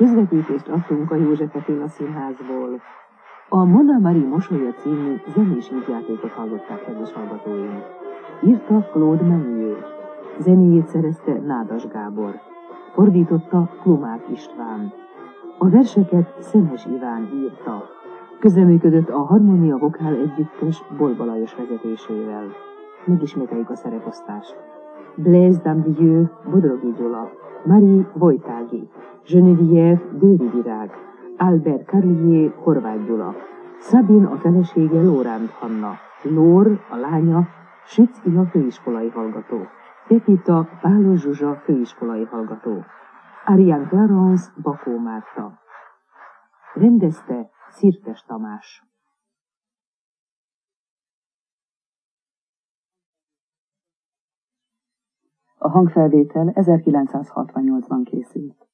Közvetítést adtunk a József Attila Színházból. A Mona Marie mosolya című zenés vígjátékot hallották, kedves hallgatóim. Írta Claude Meunier, zenéjét szerezte Nádas Gábor, fordította Klumák István. A verseket Szemes Iván írta. Közreműködött a Harmonia Vokál Együttes Bolba Lajos vezetésével. Megismételjük a szereposztást. Blaise Damdieu, Bodrogi Gyula, Marie Vojtági, Geneviève Dőri Virág, Albert Carlier, Horváth Gyula, Sabine a felesége Lóránd Hanna, Lór a lánya Sütz Iva főiskolai hallgató, Pepita Pálos Zsuzsa főiskolai hallgató, Ariane Clarence Bakó Márta. Rendezte Szirtes Tamás. A hangfelvétel 1968-ban készült.